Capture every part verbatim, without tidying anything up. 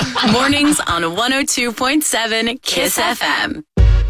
Mornings on one oh two point seven Kiss F M.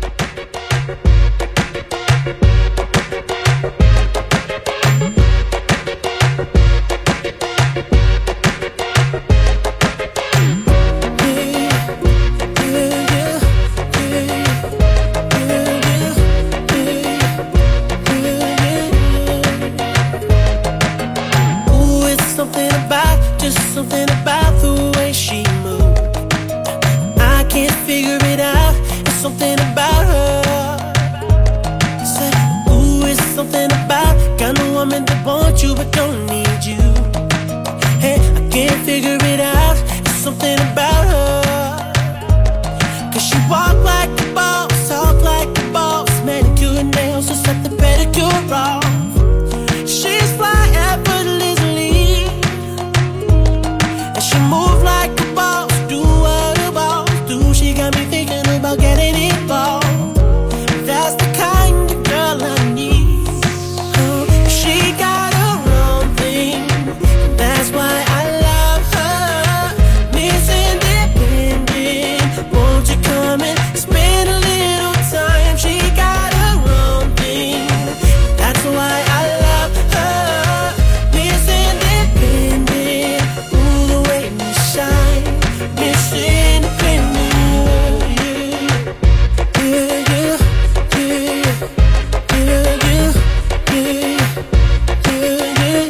Something about the way she moves, I can't figure it out. It's something about her. Said, ooh, it's something about kind of woman that wants you but don't need you. Hey, I can't figure it out. It's something about her. Cause she walk like a boss, talk like a boss, manicure and nails, just set the pedicure off. She's fly effortlessly. She move like a boss, do what a boss do. She got me thinking about getting involved. That's the kind of girl I need. Oh, she got her own thing. That's why I love her. Miss Independent, won't you come and spend a little time? She got her own thing. That's why I love her. Miss Independent, ooh, the way you shine. Miss Independent, yeah, yeah, yeah, yeah, yeah, yeah, yeah, yeah,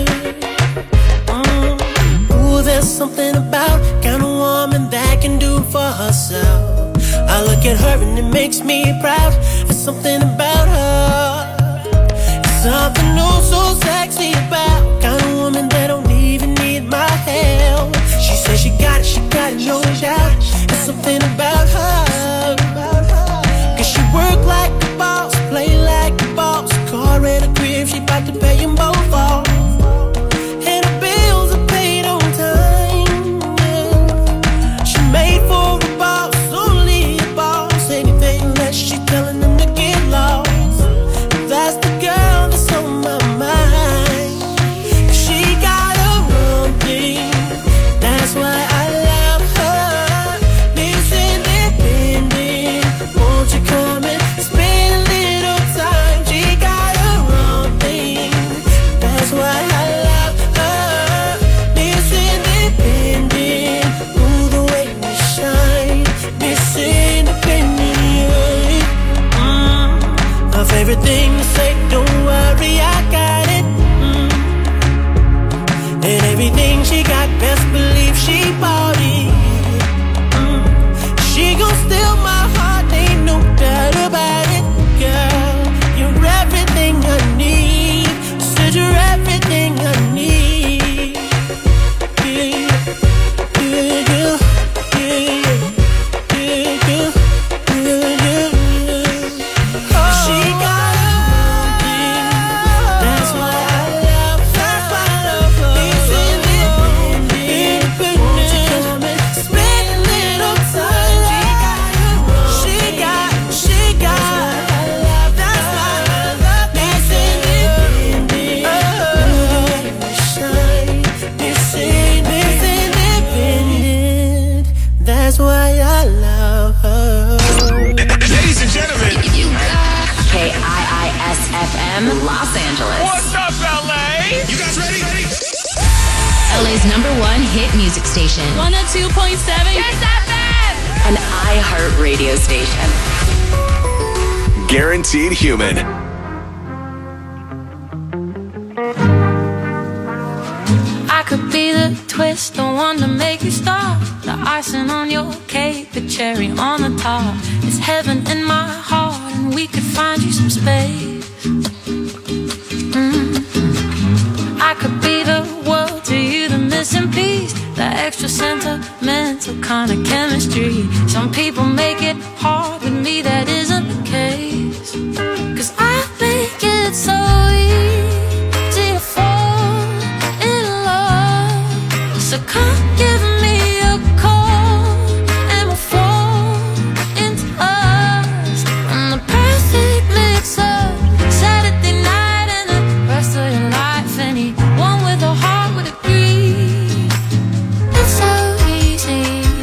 yeah. Mm. Ooh, there's something about kind of woman that can do for herself. I look at her and it makes me proud. There's something about her. It's something oh so sexy about kind of woman that don't even need my help. She says she got it, she got it, no doubt. There's something about her. Cause she work like a boss, play like a boss. Car and a crib, she bout to pay them both off. And her bills are paid on time, yeah. She made for a boss, only a boss. Anything less, she telling them to get lost. That's the girl that's on my mind. She got her own thing. That's why I love her. Miss Independent, won't you come and spend a little time? She got her own thing. That's why I love her. Miss Independent, ooh, the way you shine. Miss Independent, mm. Her favorite thing to say, don't worry, I got it. Mm. And everything she got, best believe she bought it. Mm. She gon' steal my heart, ain't no doubt about it. Girl, you're everything I need. Said you're everything I need. Yeah, yeah, yeah, yeah, yeah, yeah, yeah, yeah. She got her own thing. That's why I love her. That's why I love her. Miss Independent, won't you come and spend a little time? She got, she got. That's why I love Miss Independent. Oh, shine, Miss Independent. That's why I love her. Ladies and gentlemen, K I I S F M, Los Angeles. what's up, L A? You guys ready? L A's number one hit music station. one oh two point seven Kiss F M. An iHeart radio station. Guaranteed human. I could be the twist, the one to make you stop. The icing on your cake, the cherry on the top. It's heaven in my heart, and we could find you some space. Mm. I could be the world to you, the missing piece, the extra sentimental kind of chemistry. Some people make it hard, with me that isn't the case. Cause I think it's so easy to fall in love. So come give me a call, and we'll fall into us. I'm the perfect mix of Saturday night and the rest of your life. Anyone with a heart would agree. It's so easy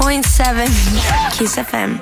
point seven Kiss F M.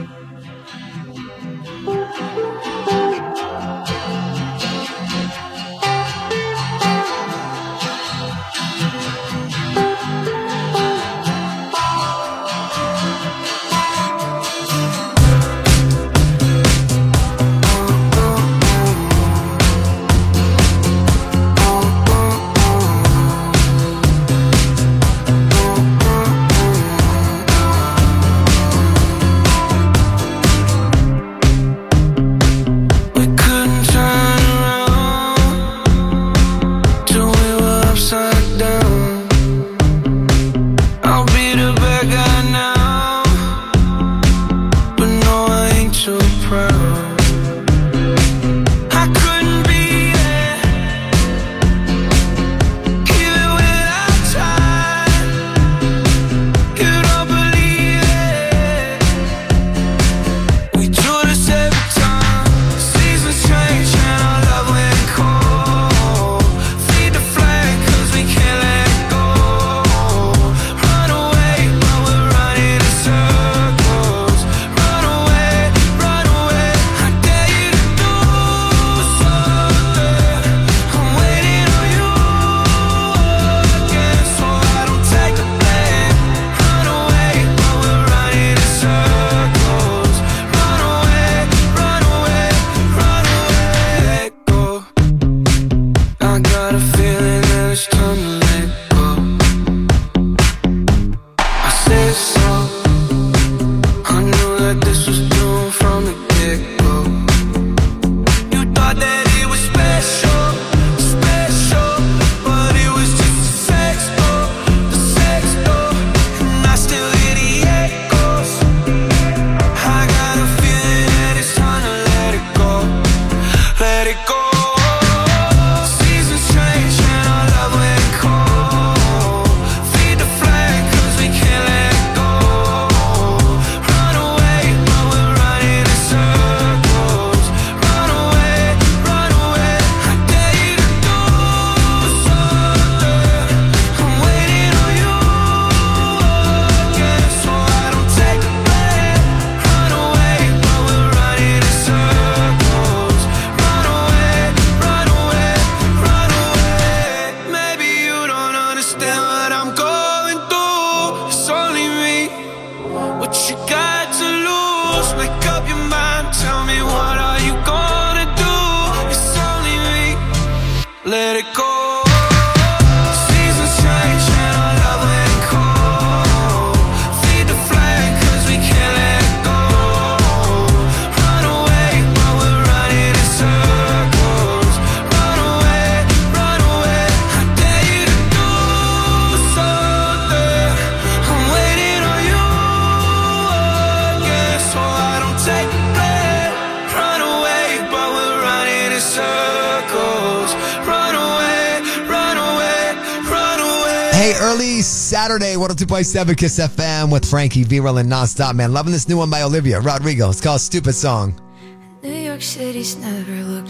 Saturday, one oh two point seven Kiss F M with Frankie V-Roll and Nonstop, man. Loving this new one by Olivia Rodrigo. It's called Stupid Song. New York City's never looked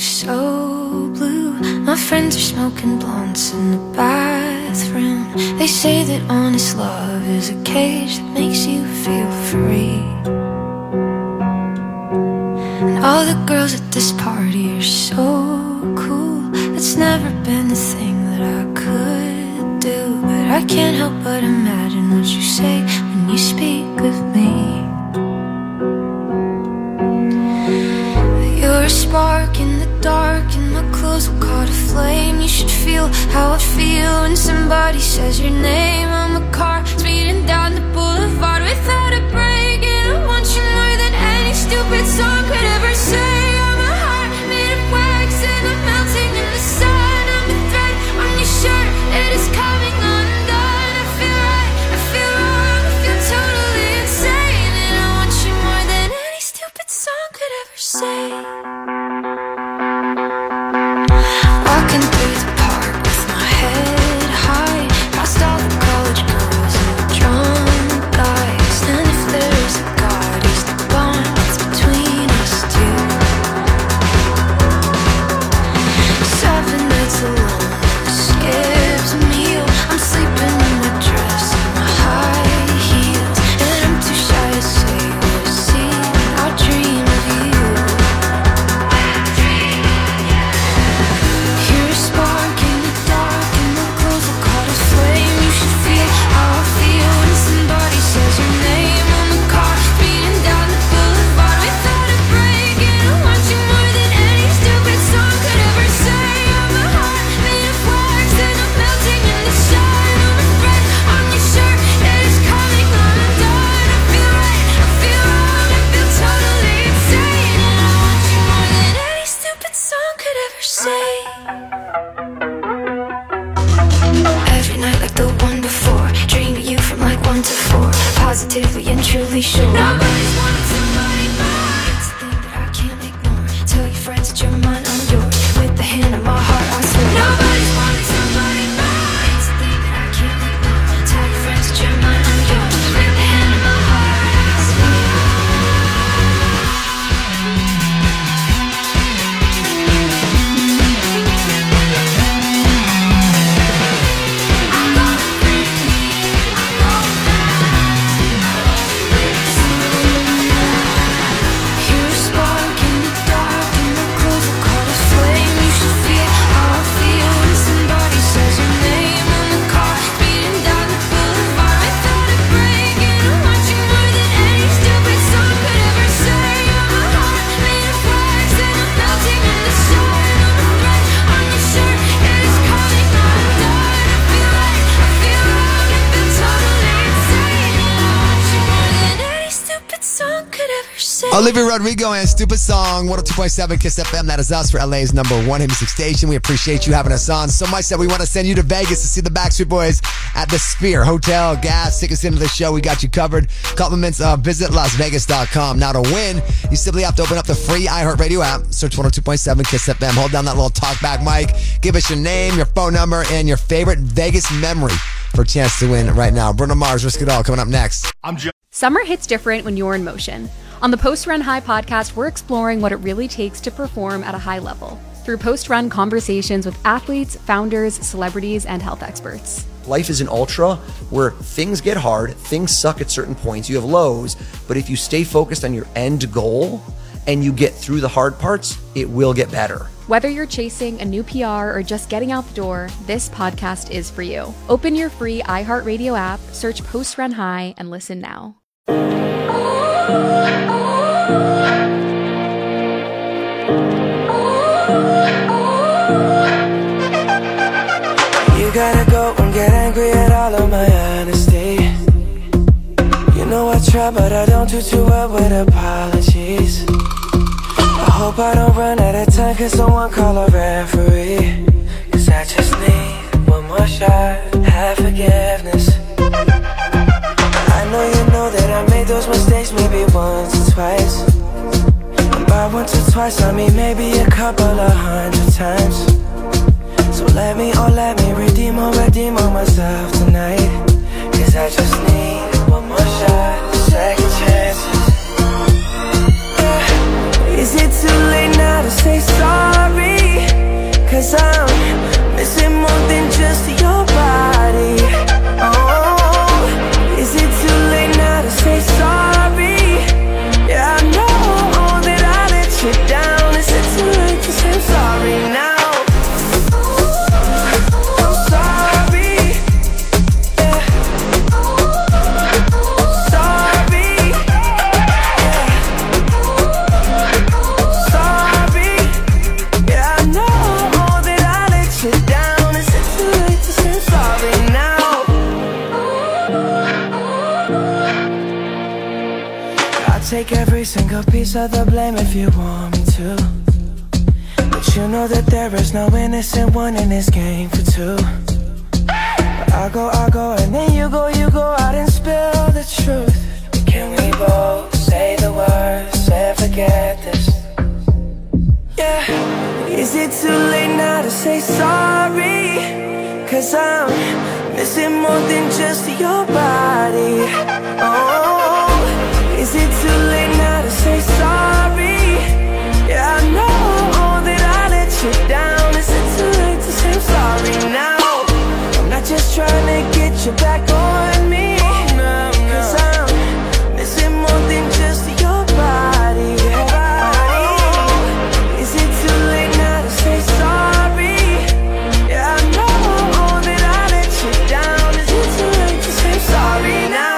so blue. My friends are smoking blunts in the bathroom. They say that honest love is a cage that makes you feel free. And all the girls at this party are so cool. It's never been the thing that I could do, but I can't help but imagine what you say when you speak of me. You're a spark in the dark, and my clothes will caught a flame. You should feel how I feel when somebody says your name. I'm a car speeding down the boulevard without a break, and I want you more than any stupid song could ever say. I'm a heart made of wax, and I'm melting in the sun. I'm a thread on your shirt, it is coming undone. I feel right, I feel wrong, I feel totally insane, and I want you more than any stupid song could ever say. Walking through the park with my head high, past all the college girls and the drunk guys. And if there's a God, he's the bond that's between us two. Seven nights alone, skipped a meal. I'm sleeping in my dress and my high heels, and I'm Every night like the one before, dream of you from like one to four, positively and truly sure. Nobody's wanting somebody more. It's a thing that I can't ignore. Tell your friends that you're mine, I'm yours. With the hand on my heart, I swear. Nobody's wanting somebody more. It's a thing that I can't ignore. Tell your friends that you're mine, I'm yours. With the hand on my heart, I swear. Olivia Rodrigo and Stupid Song, one oh two point seven Kiss F M. That is us for L A's number one hit music station. We appreciate you having us on so much that we want to send you to Vegas to see the Backstreet Boys at the Sphere. Hotel, gas, tickets into the show. We got you covered. Compliments, uh, visit las vegas dot com. Now to win, you simply have to open up the free iHeartRadio app, search one oh two point seven Kiss F M, hold down that little talkback mic, give us your name, your phone number, and your favorite Vegas memory for a chance to win right now. Bruno Mars, Risk It All, coming up next. I'm Joe. Summer hits different when you're in motion. On the Post Run High podcast, we're exploring what it really takes to perform at a high level through post-run conversations with athletes, founders, celebrities, and health experts. Life is an ultra where things get hard, things suck at certain points, you have lows, but if you stay focused on your end goal and you get through the hard parts, it will get better. Whether you're chasing a new P R or just getting out the door, this podcast is for you. Open your free iHeartRadio app, search Post Run High, and listen now. You gotta go and get angry at all of my honesty. You know I try, but I don't do too well with apologies. I hope I don't run out of time, cause someone call a referee. Cause I just need one more shot, have forgiveness. I know you know that I made those mistakes maybe once or twice. And by once or twice I mean maybe a couple of hundred times. So let me, oh let me redeem or redeem on myself tonight. Cause I just need one more shot, second chances. Yeah. Is it too late now to say sorry? Cause I'm missing more than just your body. Oh, is it too late now to say sorry? Yeah, I know that I let you down. Is it too late to say sorry now? Take every single piece of the blame if you want me to. But you know that there is no innocent one in this game for two. But I go, I go, and then you go, you go out and spill the truth. But can we both say the words and forget this? Yeah. Is it too late now to say sorry? Cause I'm missing more than just your body. Oh, is it too late now to say sorry? Yeah, I know that I let you down. Is it too late to say sorry now? I'm not just trying to get you back on me. Cause I'm missing more than just your body. Oh, is it too late now to say sorry? Yeah, I know that I let you down. Is it too late to say sorry now?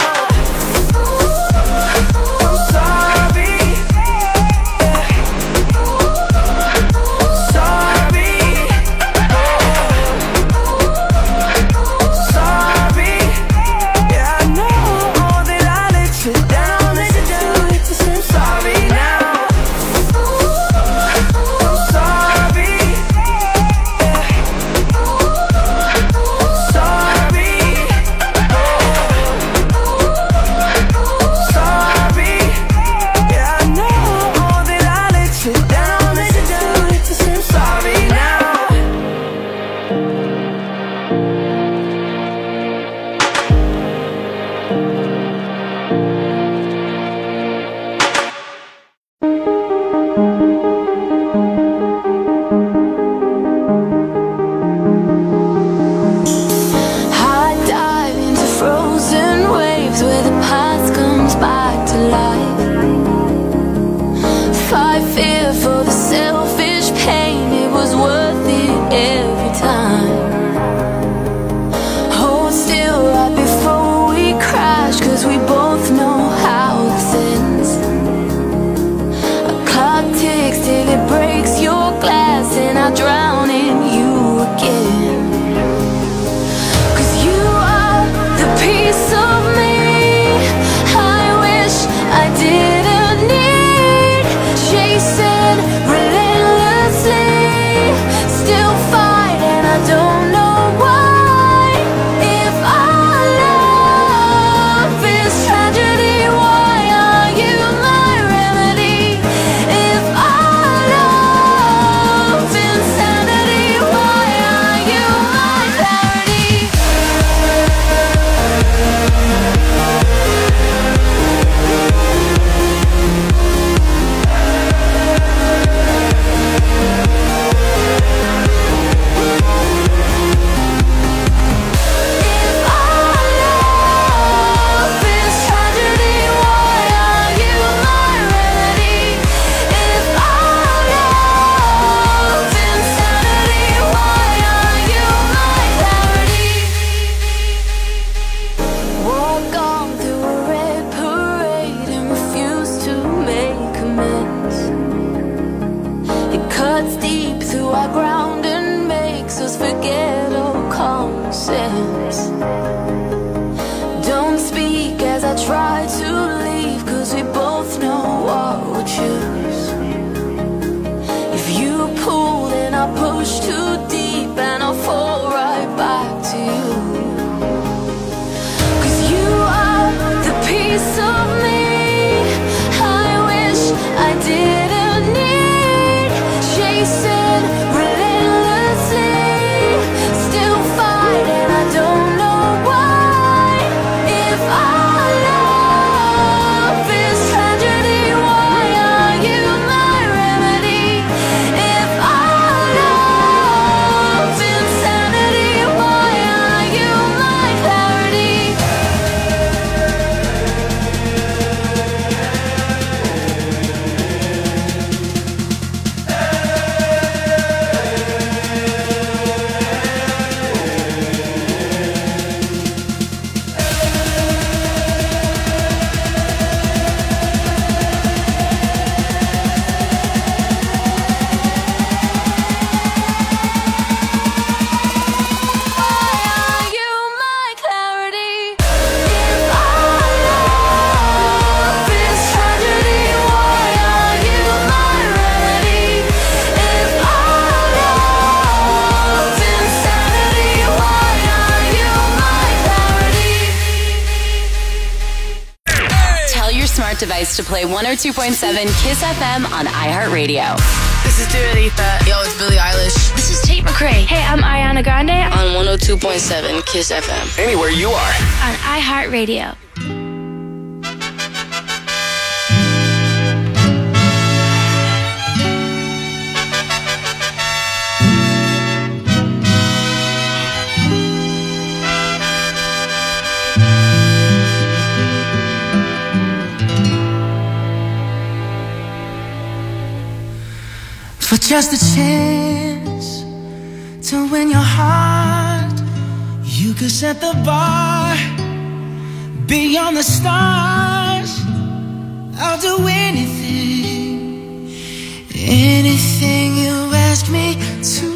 Device to play one oh two point seven Kiss F M on iHeartRadio. This is Dua Lipa. Yo, it's Billie Eilish. This is Tate McRae. Hey, I'm Ariana Grande. On one oh two point seven Kiss F M. Anywhere you are. On iHeartRadio. For just a chance to win your heart, you could set the bar beyond the stars. I'll do anything, anything you ask me to.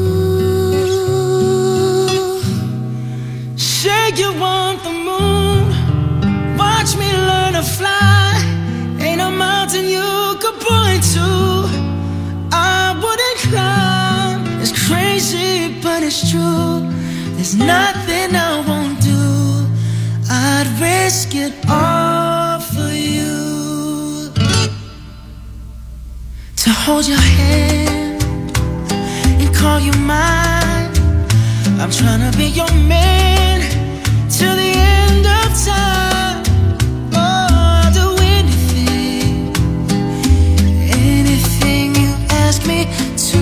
Say you want the moon, watch me learn to fly. Ain't a mountain you could point to I wouldn't climb. It's crazy, but it's true. There's nothing I won't do. I'd risk it all for you. To hold your hand and call you mine. I'm trying to be your man till the end of time. Oh, I'll do anything, anything you ask me to.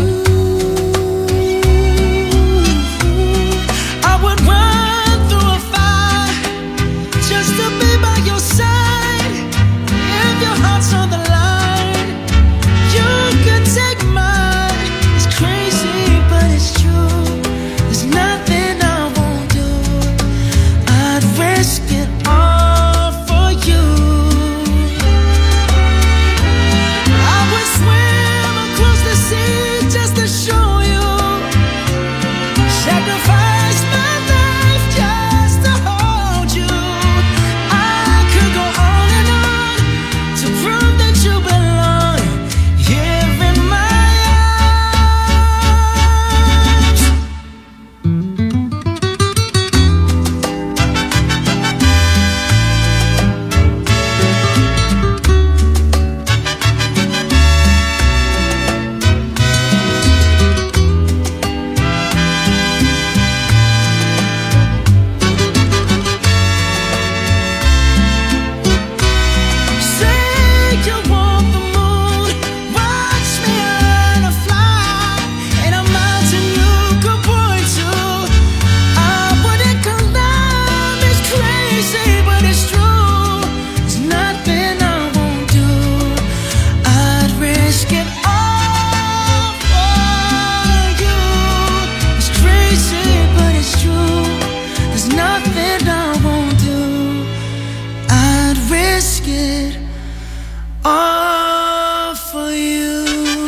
I would run through a fire just to be by your side. If your heart's on the line, you could take mine. It's crazy, but it's true. There's nothing I won't do. I'd risk it all for you. I would swim across the sea just to show you. Sacrifice my life just to hold you. I could go on and on to prove that you belong here in my arms. Say you want the moon, watch me learn to fly. Ain't a mountain you could point to I wouldn't climb. It's crazy, but it's true. There's nothing I won't do. I'd risk it all for you. It's crazy, but it's true. There's nothing I won't do. I'd risk it all for you.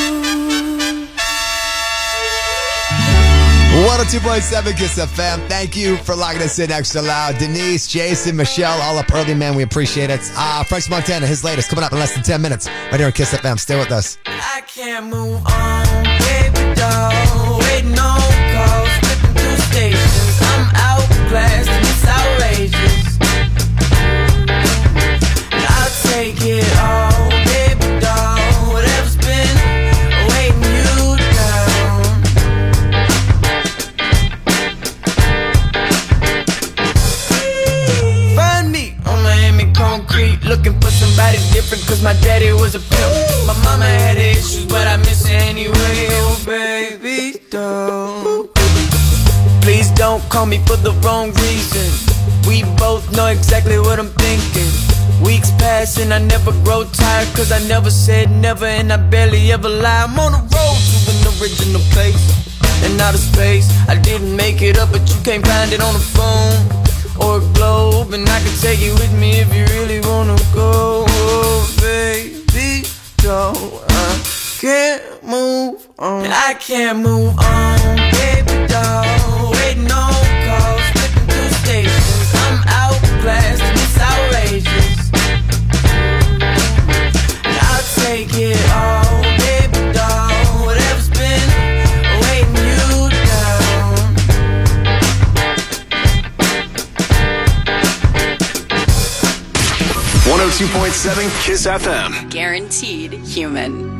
one oh two point seven Kiss F M. Thank you for locking us in extra loud. Denise, Jason, Michelle, all up early, man. We appreciate it. Uh, Frank Montana, his latest, coming up in less than ten minutes. Right here on Kiss F M. Stay with us. I can't move on, baby doll. Waiting on calls, flipping through stations. I'm outclassed and it's outrageous. And I'll take it all, baby doll. Whatever's been weighing you down. Find me on Miami concrete, looking for somebody different, cause my daddy was a pimp. My mama had issues, but I miss her anyway. Oh baby doll, please don't call me for the wrong reason. We both know exactly what I'm thinking. Weeks pass and I never grow tired, cause I never said never and I barely ever lie. I'm on the road to an original place and out of space. I didn't make it up, but you can't find it on the phone or a globe. And I can take you with me if you really wanna go. Oh baby doll, I can't move on. I can't move on, baby doll. Waiting on calls, flipping through stations. I'm outclassed and it's outrageous. And I'll take it all, baby doll. Whatever's been weighing you down. one oh two point seven Kiss F M. Guaranteed human.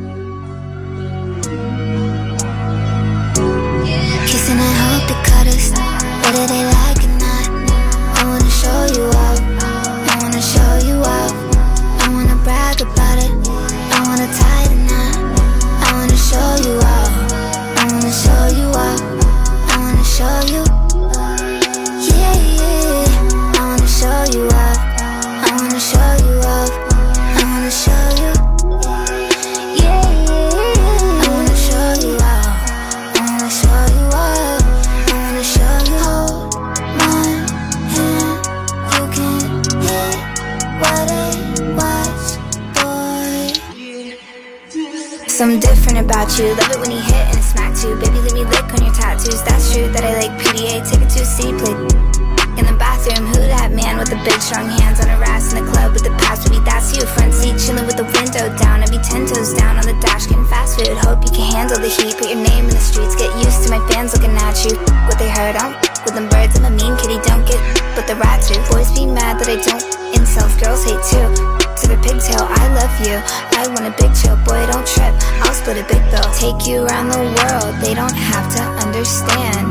Kissing and hope it cut us, whether they like it or not. I wanna show you up, I wanna show you up. I wanna brag about it, I wanna tie the knot. I wanna show you up, I wanna show you up. I wanna show you, yeah, yeah. I wanna show you up, I wanna show you up. I wanna show you, yeah, yeah. I wanna show you up, I wanna show you up. I wanna show you, hold my hand. You can hit what it was, boy. Something different about you. Love it when you hit and it smack too. Baby, leave me lick on your tattoos. That's true that I like P D A. Take it to a C, play in the bathroom. Who that man with the big strong hands on her ass in the club with the past? Baby, that's you. Front seat chilling with the window down. I'd be ten toes down on the dash getting fast food. Hope you can handle the heat. Put your name in the streets. Get used to my fans looking at you. What they heard, I'm with them birds. I'm a mean kitty, don't get but the rats do. Boys be mad that I don't insult. Girls hate too. To the pigtail, I love you. I want a big chill, boy, don't trip. I'll split a big bill. Take you around the world. They don't have to understand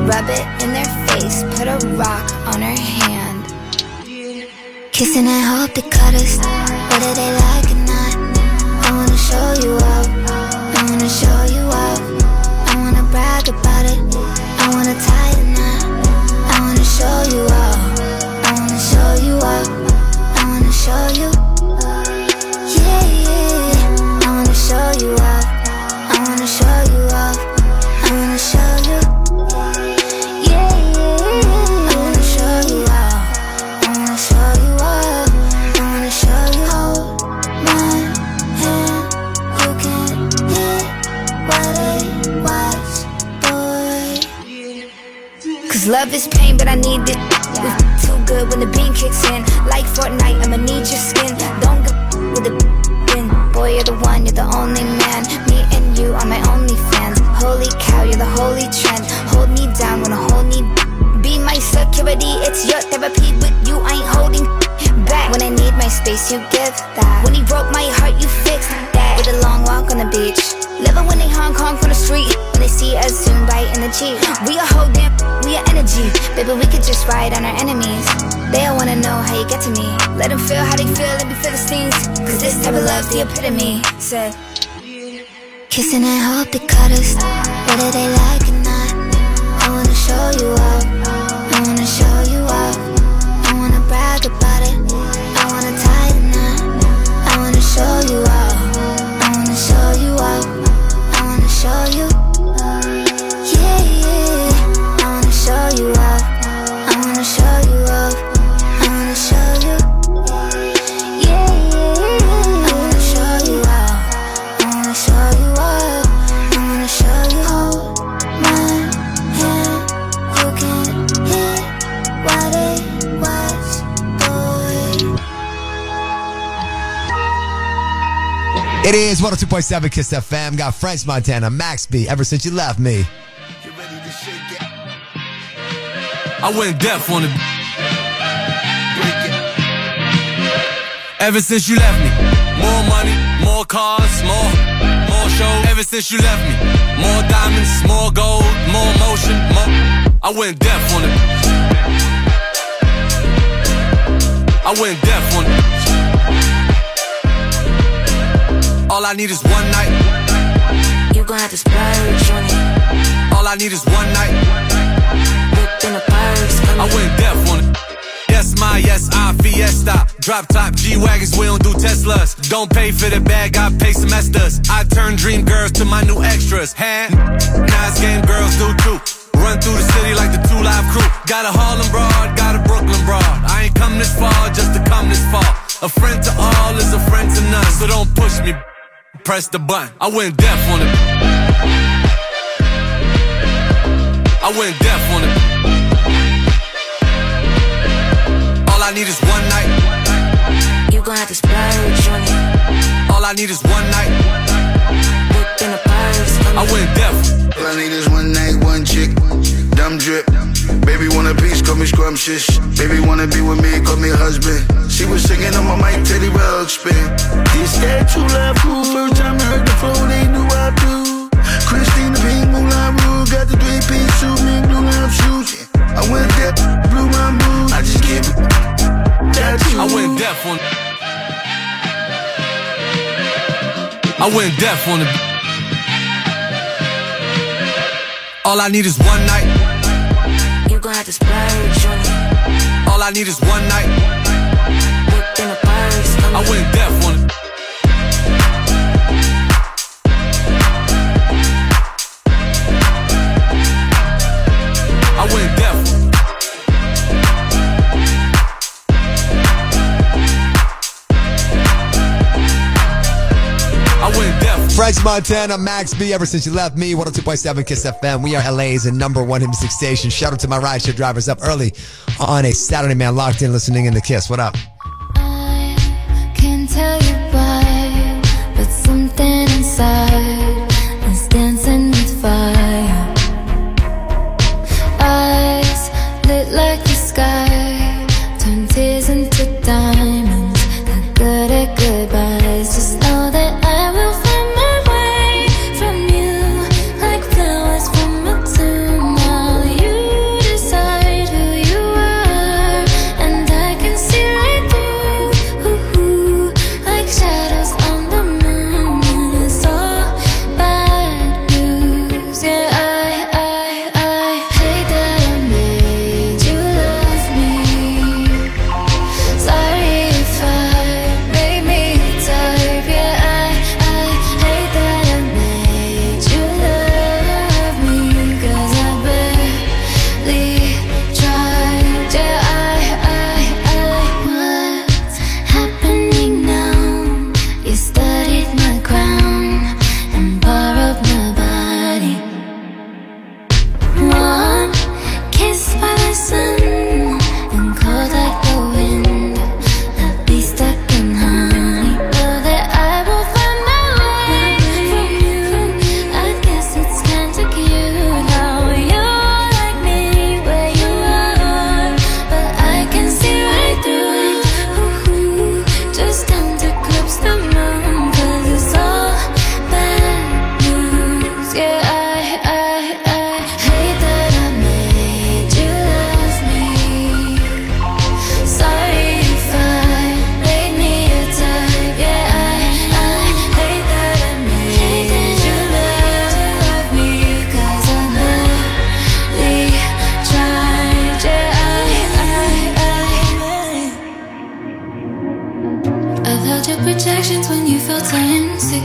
rub it in their face, put a rock on her hand. Kissing and hope they cut us, whether they like it or not. I wanna show you up, I wanna show you up. I wanna brag about it, I wanna tie the knot. I wanna show you up, I wanna show you up. I wanna show you, yeah, yeah. I wanna show you up, I wanna show you up. I wanna show you, yeah, yeah. I wanna show you up, I wanna show you up. I wanna show you. Hold my hand, you can hear what it was, boy. Cause love is pain, but I need it. We too good when the beam kicks in. Like Fortnite, I'ma need your skin. Don't go with the bin. Boy, you're the one, you're the only man. Me and you are my only fans. Holy cow, you're the holy trend. Hold me down when I hold me. Be my security, it's your therapy. With you, I ain't holding back. When I need my space, you give that. When he broke my heart, you fixed that. With a long walk on the beach. Living when they Hong Kong from the street. When they see us zoom right in the Jeep. We are whole damn, we are energy. Baby, we could just ride on our enemies. They all wanna know how you get to me. Let them feel how they feel, let me feel the stings. Cause this type of love's the epitome. Said kissing and hope they cut us, whether they like it or not. I wanna show you up, I wanna show you up. I wanna brag about it, I wanna tie the knot. I wanna show you up, I wanna show you up. I wanna show you, yeah, yeah. I wanna show you up, I wanna show you up. I wanna show you, yeah, yeah. I wanna show you up, I wanna show you up. I wanna show you. Hold my hand, you can hear what it was, boy. It is one oh two point seven Kiss F M. Got French Montana, Max B, Ever Since You Left Me. I went deaf on it. Ever since you left me, more money, more cars, more, more shows. Ever since you left me, more diamonds, more gold, more motion, more. I went deaf on it. I went deaf on it. All I need is one night. You gon' have to splurge on it. All I need is one night. Whipped in a purse. I went deaf on it. Yes, my, yes, I, Fiesta. Drop top G-Wagons, we don't do Teslas. Don't pay for the bag, I pay semesters. I turn dream girls to my new extras. Hand, nice game girls do too. Run through the city like the two live crew. Got a Harlem broad, got a Brooklyn broad. I ain't come this far just to come this far. A friend to all is a friend to none. So don't push me, press the button. I went deaf on it. I went deaf on it. All I need is one night. You gon' have to splurge on it. All I need is one night. Whipped in a purse. I went deaf. All I need is one night, one chick, dumb drip. Baby want a piece, call me scrumptious. Baby wanna be with me, call me husband. She was singing on my mic, Teddy Rugg spin. This that true love cool, first time I heard the flow, they knew I do. Christina Pink, Moulin Rouge, got the three-piece suit, me blue lime shoes. I went deaf, blew my mood, I just give it. That's you. I went deaf on it. I went deaf on it. All I need is one night. You gon' have to splurge on it. All I need is one night. Whipped in a purse. I went deaf on it. I went deaf. I went deaf. French Montana, Max B, Ever Since You Left Me, one oh two point seven Kiss F M. We are L A's number one hit music station. Shout out to my rideshare drivers up early on a Saturday, man, locked in, listening in the Kiss. What up? I can't tell you why, but something inside is dancing with fire. Eyes lit like the sky, turn tears into diamonds. Got good at goodbyes. Just know that I will find my way from you, like flowers from a tomb. Now you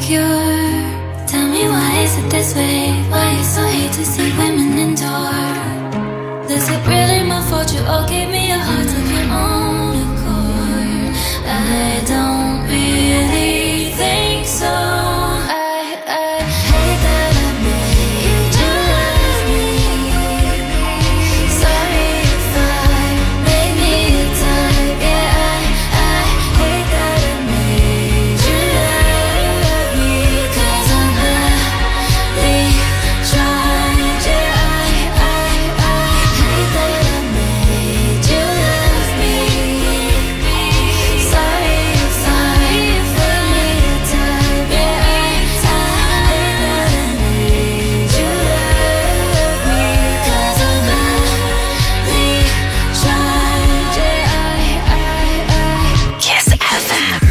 insecure. Tell me why is it this way? Why you so hate to see women endure? Is it really my fault you all gave me a heart of your own accord? I don't really think so. I, I hate that I made you love me. Sorry if I made me a type. Yeah, I, I hate that I made you love me. Cause I'm really trying. Yeah, I, I, I hate that I made you love me. Sorry if I made me a type. Yeah, I, I hate that I made you love me. Cause I'm really trying. Yeah, I, I, I Kiss F M.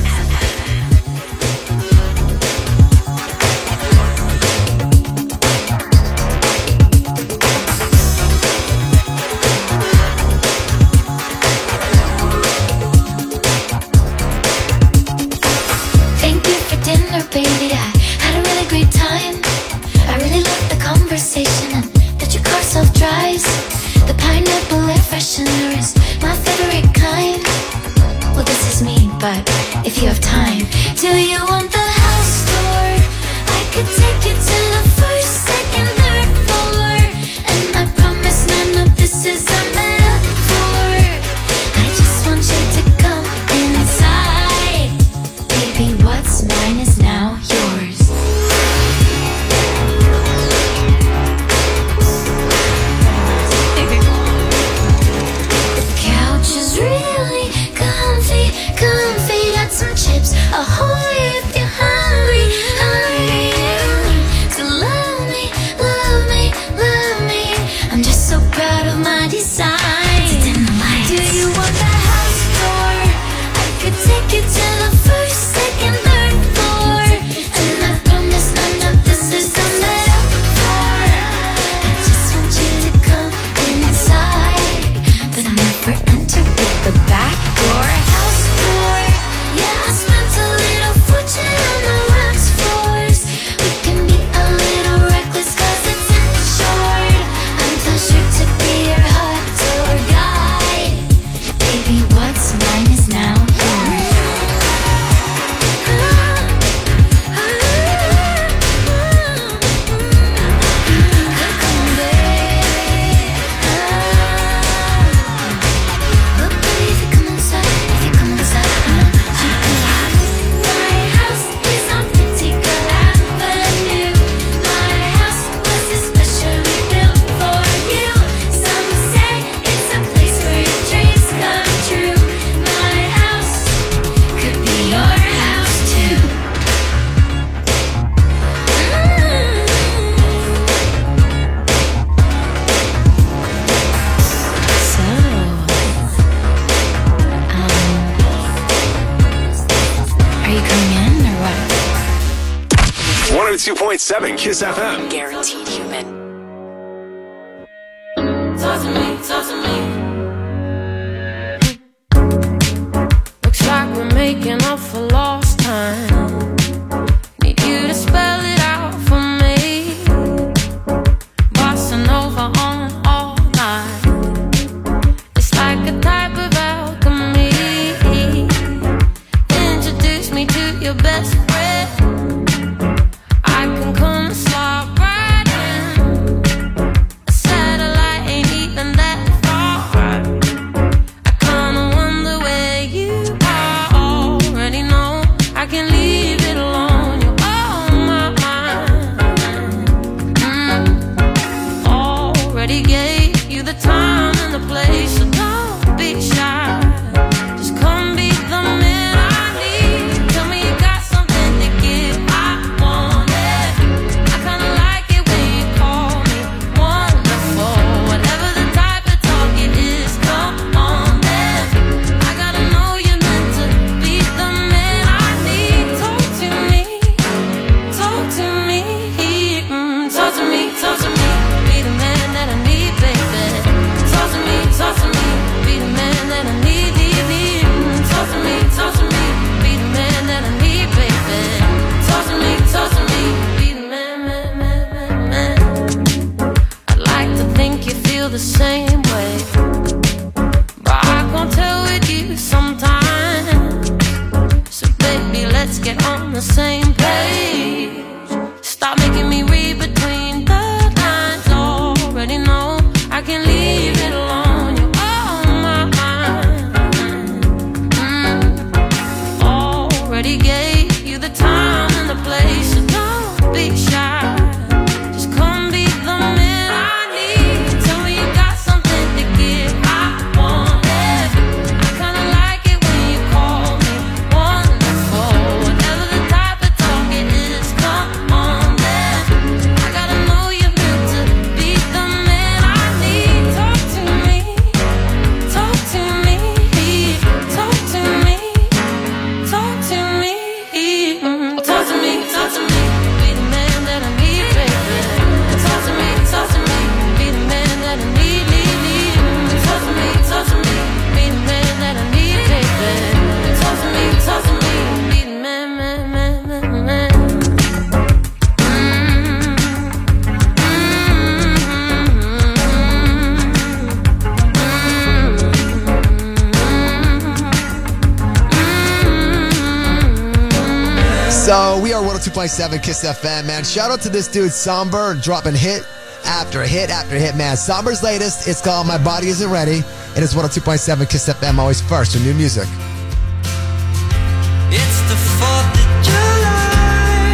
Thank you for dinner, baby. I had a really great time. I really loved the conversation and that your car self-drives. The pineapple air freshener is my favorite kind. Well, this is me, but if you have time, do you want the house tour? I could take you to the first, second, third floor. And I promise none of this is a metaphor. I just want you to come inside. Baby, what's mine is now yours. The couch is really comfy, comfy. Got some chips, ahoy if you're hungry, hungry. So love me, love me, love me. I'm just so proud of my design. Do you want the house tour? I could take you to the first, second, third floor. And I promise none of this is a metaphor. I just want you to come inside, but I'll never enter with the back door. House tour, yeah, I spent a little fortune on the wax floors. We can be a little reckless cause it's insured. I'm too sure to be your hot tour guide. Baby, what's mine is now yours. one oh two point seven Kiss F M. Guaranteed human. Talk to me, talk to me. Looks like we're making up for lost time. Need you to spell it out for me. Bossing over on all night. It's like a type of alchemy. Introduce me to your best friend. I can come and slide right in. A satellite ain't even that far. feel the same way, but I can't tell with you sometimes. So baby, let's get on the same page. Stop making me read between the lines. Already know I can leave it alone. You're on my mind. Mm. Already gave you the time and the place, so don't be shy. Just come be the man I need. Tell me you got something to give. I want it. I kinda like it when you call me wonderful. Whatever the type of talk it is, come on then. I gotta know you're meant to be the man I need. Talk to me, talk to me, talk to me, talk to me, mm, talk to me, talk to me. Be the man that I need, baby. Talk to me, talk to me. Be the man that I need, need, need. Mm, talk to me, talk to me. Be the man that I need, baby. Talk to me, talk to me. Be the man, man, man, man, man. So we are one oh two point seven Kiss F M, man. Shout out to this dude, Somber, dropping hit after hit after hit, man. Somber's latest, it's called My Body Isn't Ready, and it's one oh two point seven Kiss F M, always first with new music. It's the fourth of July.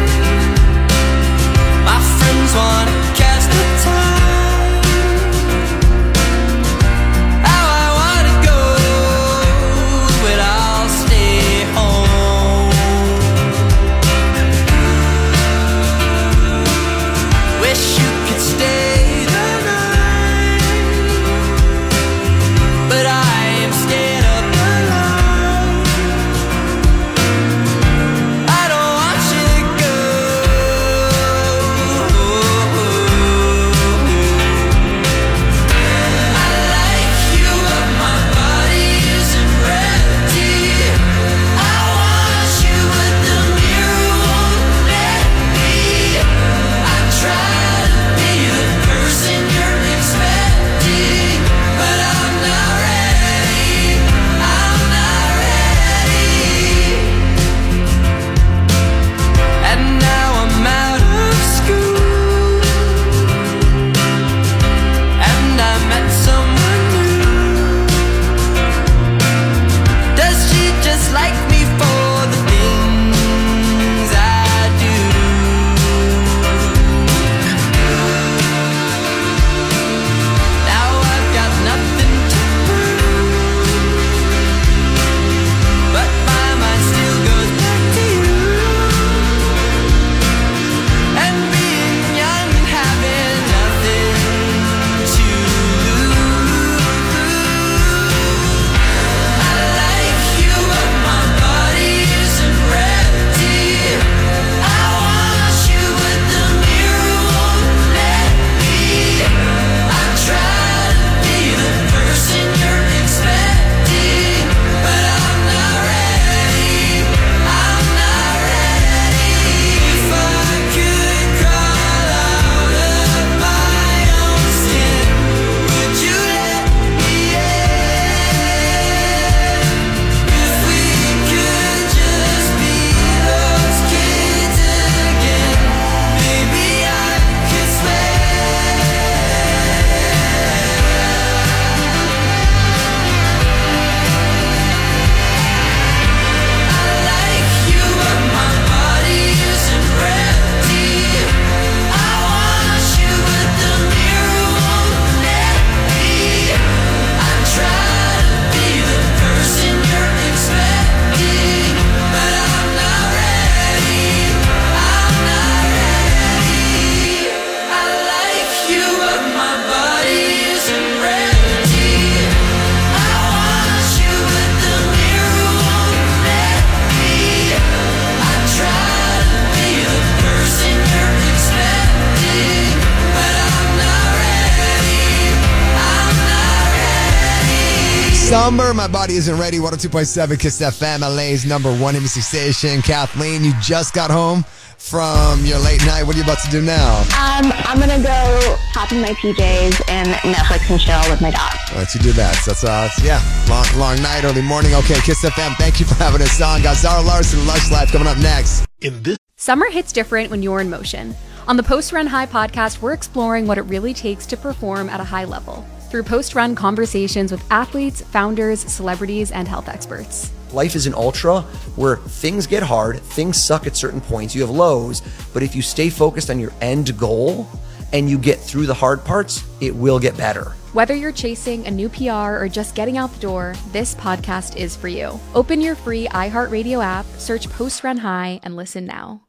My friends want to cast the time. How I want to go, but I'll stay home. Wish you could stay the night, but I am scared of the light. I don't want you to go. I like you, but my body isn't ready. I want you, but the mirror won't let me. I try to be the person you're expecting, but I'm not ready. I'm not ready. And now I'm out of school, and I met someone new. Does she just like me for the things I do? Now I've got nothing to prove, but my mind still goes back to you. And being young and having nothing to lose. I like you, but my body isn't ready. I want you, but the mirror won't let me. I try to be the person you're expecting, but I'm not ready. I'm not ready. If I could crawl out of my own skin, would you let me in? If we could just be those kids again, maybe I could swear. I like you, but my body isn't ready. I want you, but the mirror won't let me. I try to be the person you're expecting, but I'm not ready. I'm not ready. I like you, but my body isn't ready. I want you, but the mirror won't let me. I try to be the person you're expecting, but I'm not ready. I'm not ready. Somber, My Body Isn't Ready, one oh two point seven Kiss F M, L A's number one music station. Kathleen, you just got home from your late night. What are you about to do now? Um, I'm gonna go hop in my P Js and Netflix and chill with my dog. Why don't you do that? So that's, uh, yeah, long, long night, early morning. Okay, Kiss F M, thank you for having us on. Got Zara Larson, Lush Life coming up next. In this Summer hits different when you're in motion. On the Post Run High podcast, we're exploring what it really takes to perform at a high level through post-run conversations with athletes, founders, celebrities, and health experts. Life is an ultra where things get hard, things suck at certain points, you have lows, but if you stay focused on your end goal and you get through the hard parts, it will get better. Whether you're chasing a new P R or just getting out the door, this podcast is for you. Open your free iHeartRadio app, search Post Run High, and listen now.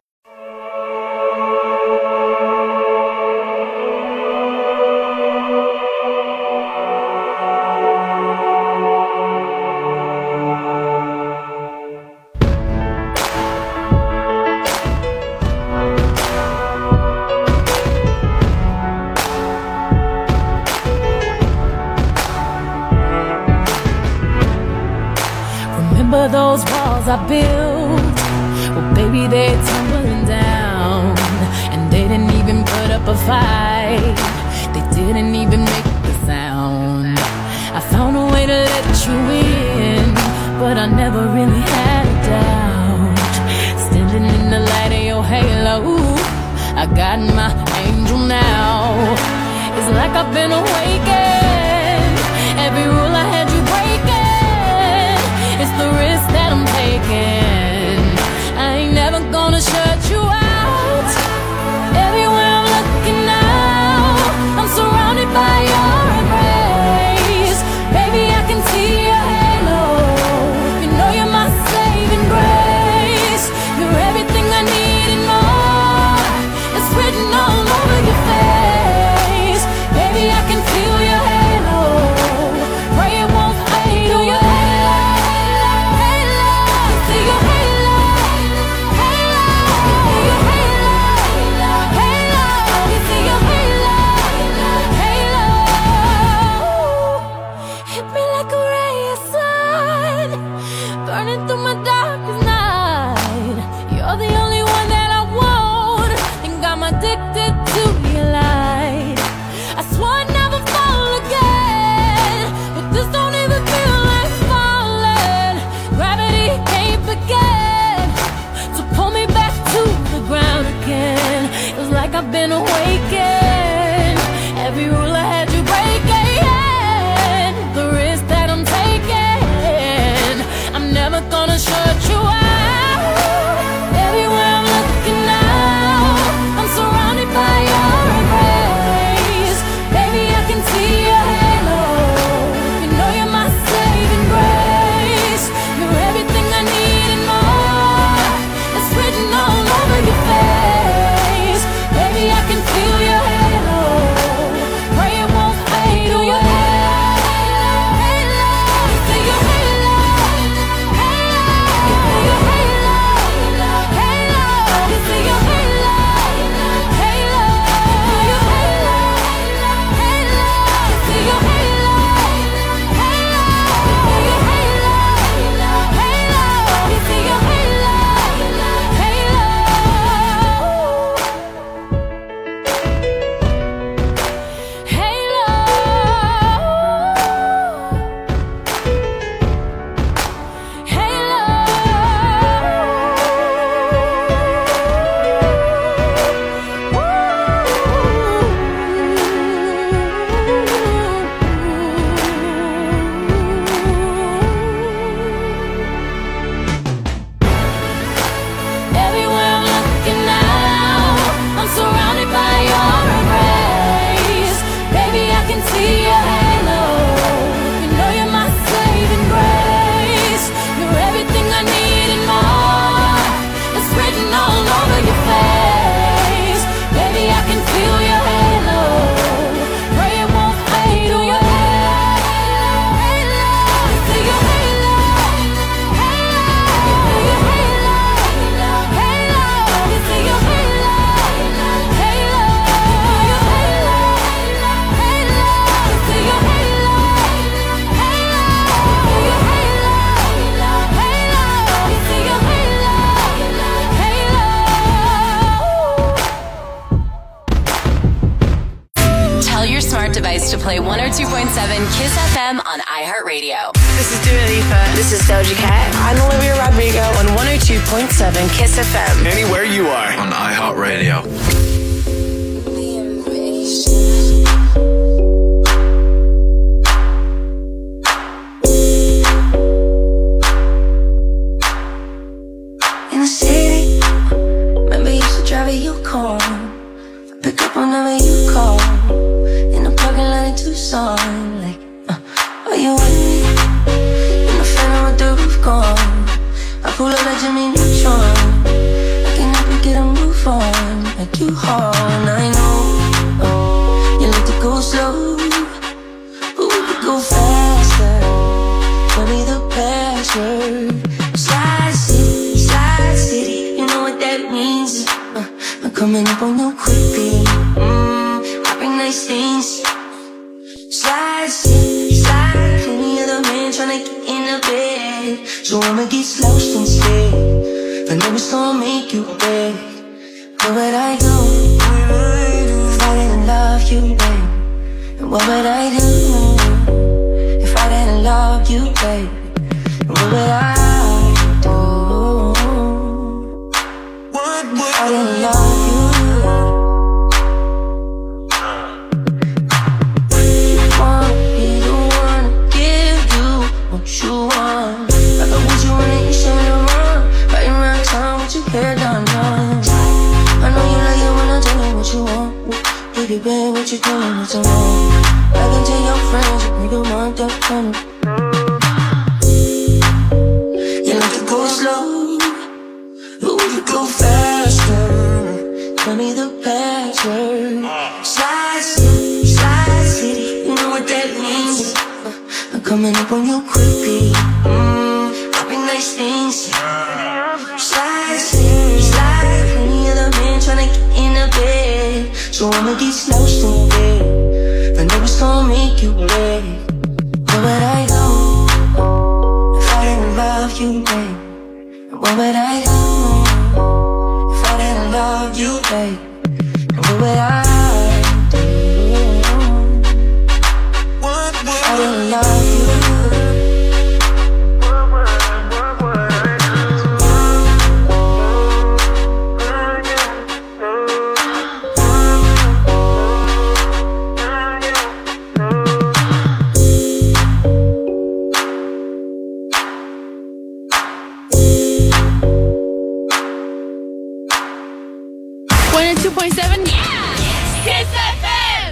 Remember those walls I built? Well, baby, they're tumbling down. And they didn't even put up a fight. They didn't even make the sound. I found a way to let you in, but I never really had a doubt. Standing in the light of your halo, I got my angel now. It's like I've been awakened. Every rule I had you breaking. It's the risk that I'm taking. I ain't never gonna shut you out. Everywhere I'm looking now, I'm surrounded by your embrace. Baby, I can see your halo. You know you're my saving grace. You're everything I need and more. It's written all over your face. Baby, I can feel your play one oh two point seven Kiss F M on iHeartRadio. This is Dua Lipa. This is Doja Cat. I'm Olivia Rodrigo on one oh two point seven Kiss F M. Anywhere you are on iHeartRadio. In the city, remember you used to drive a Yukon. I pick up whenever you call. In the parking lot in Tucson, like, uh, are you with me? In the Phantom with the roof gone. I pull up like Jimmy Neutron. I can help you get a move on, like you hard. I know, uh, you like to go slow, but we could go faster. Tell me the password. Slide City, Slide City, you know what that means. Uh, I'm coming up on you quickly. Mmm, popping nice things. Slide City, slide. Plenty other men tryna get in the bed, so I'ma get slouched instead. I know it's gonna make you beg. Where would I go if I didn't love you, babe? And what would I do if I didn't love you, babe? And what would I I didn't love you. You want me to wanna give you what you want. I got what you want and you should run. Right around town with your hair down low. I know you like it when I tell you what you want. Baby, babe, what you doing? What's wrong? I can tell your friends you bring them on that funny. You like to go slow, but we could go faster. Tell me the password. Slide City, Slide City, you know what that means. uh, I'm coming up on you quickly. Mmm, popping nice things. Slide City, slide. Plenty other men tryna get in the bed, so I'ma get slouched in bed. I know it's gonna make you beg. Where would I go if I didn't love you, babe? And what would I do if I didn't love you, babe? And what would I do if I didn't love you? one oh two point seven Kiss F M.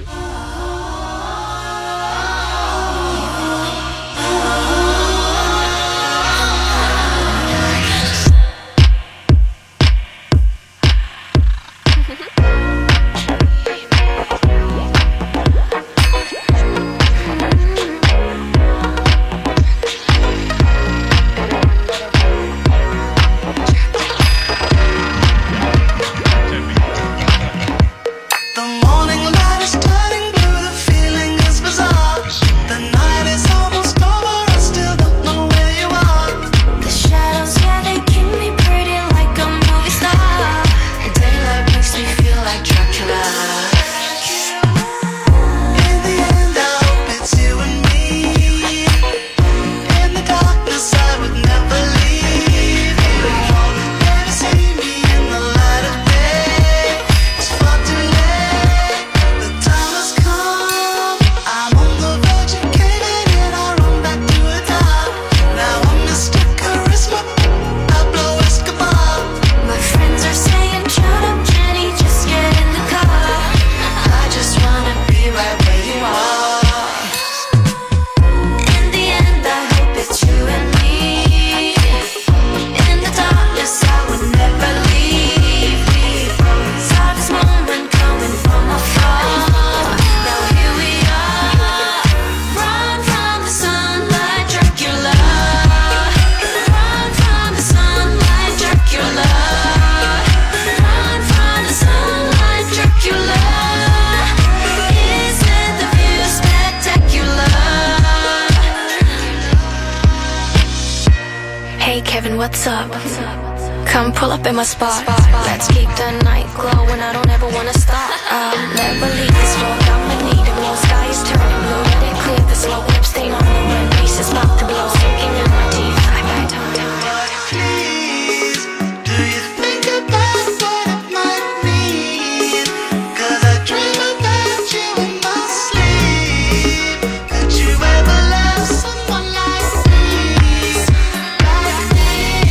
Hey Kevin, what's up? Come pull up in my spot. Let's keep the night glowing. I don't ever wanna stop. I'll never leave this road. I'ma need it. No sky is turning blue. Let it clear the slow whip stain on the wind. Pieces about to blow. Sinking in my teeth. I might down, down, down. Please, do you think about what it might mean? 'Cause I dream about you in my sleep. Could you ever love someone like me? Like me?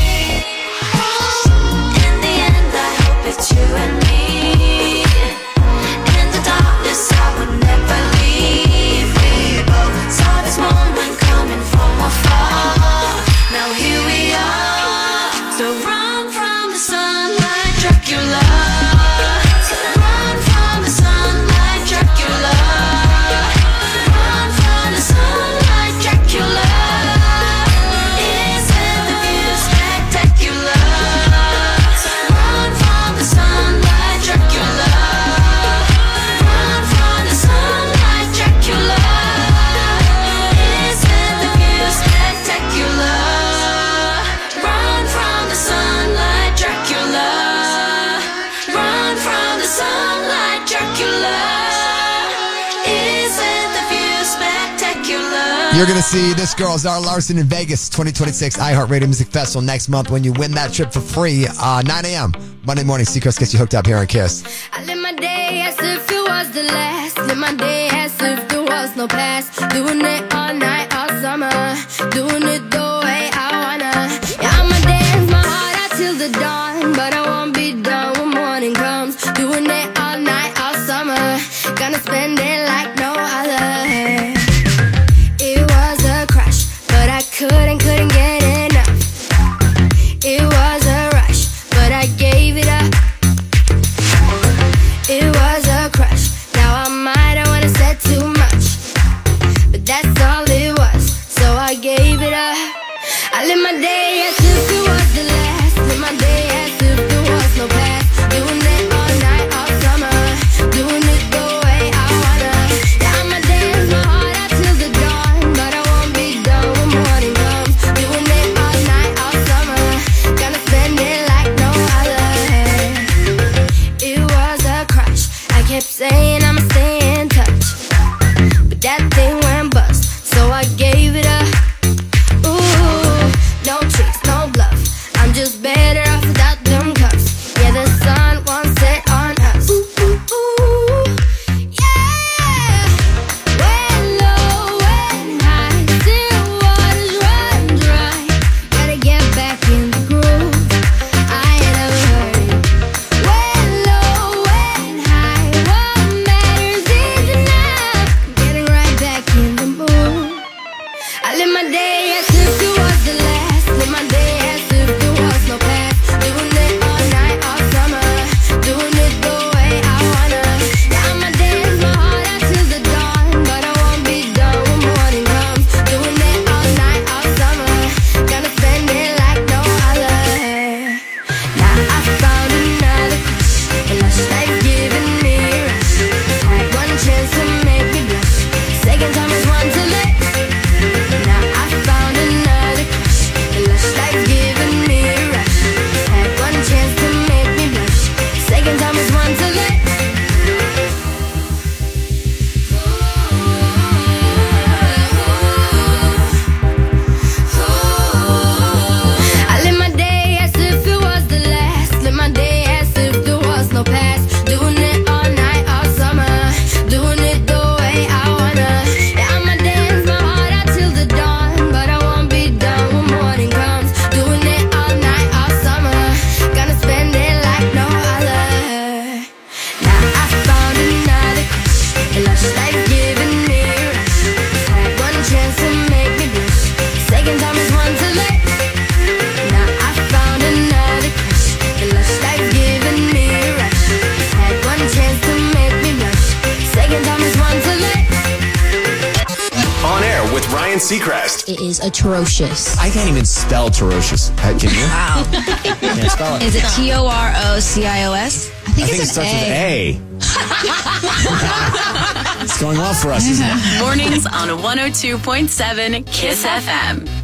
In the end, I hope it's you and me. In the darkness, I would never leave. We both saw this moment coming from afar. Now here we are. So run from the sunlight, Dracula. So run from the sunlight, Dracula. Run from the sunlight, Dracula. Isn't the view spectacular? So run from the sunlight, Dracula. Run from the sunlight, Dracula. Isn't the view spectacular? Run from the sunlight, Dracula. Run from the sunlight, Dracula. Isn't the view spectacular? You're going to see this girl, Zara Larson, in Vegas twenty twenty-six iHeartRadio Music Festival next month when you win that trip for free. Uh, nine a.m. Monday morning. Seacrest gets you hooked up here on Kiss. I live my day as if it was the last. Live my day as if there was no past. Doing it all night, all summer. Doing it the way I wanna. Yeah, I'ma dance my heart out till the dawn. But I won't be done when morning comes. Doing it all night, all summer. Gonna spend it like no other. It was a crush, but I couldn't, couldn't get enough. It was a rush, but I gave it up. It was a crush. Now I might have wanna said too much, but that's all it was. So I gave it up. I live my day as if it was the last. Live my day as if there was no past. Doing it all night, all summer. Doing it the way I wanna. Yeah, I'ma dance my heart out till the dawn, but I won't be done when morning comes. Doing it all night, all summer. Gonna spend it like no other. It was a crush. I kept saying I'ma stay in touch, but that thing went bust. So I gave it up. Ooh, no tricks, no bluff. I'm just better off without them cuffs. Yeah, the sun won't set on us. Ooh, ooh, ooh. Yeah. When low, when high, still waters run dry. Gotta get back in the groove. I ain't never heard it. When low, when high, what matters is enough. Getting right back in the mood. I live my day as if it was the last. Live my day as if there was no past. Doing it all night, all summer. Doing it the way I wanna. Yeah, I'ma dance my heart out till the dawn, but I won't be done when morning comes. Doing it all night, all summer. Gonna spend it like no other. Now I found another crush. The lush life giving me a rush. Had one chance to make me blush. Second time is one to let. Now I found another crush. The lush life giving me a rush. Had one chance to make me blush. Second time is one to let. I live my day as if it was the last. Live my day as if there was no past. Doing it all night, all summer. Doing it the way I wanna. Yeah, I'ma dance my heart out till the dawn, but I won't be done when morning comes. Doing it all night, all summer. Gonna spend it like no other. Now I found another crush. The lush life giving me a rush. Had one chance to make me blush. Second time is one to let. Now I found another crush. The lush life giving me a rush. Had one chance to make me blush. Second time is one to let. On air with Ryan Seacrest. It is atrocious. I can't even spell ferocious. Uh, Can you? Wow. Can't spell it. Is it T O R O C I O S? I think I think it it's starts an with A. A. It's going well for us, isn't it? Mornings on one oh two point seven Kiss F M.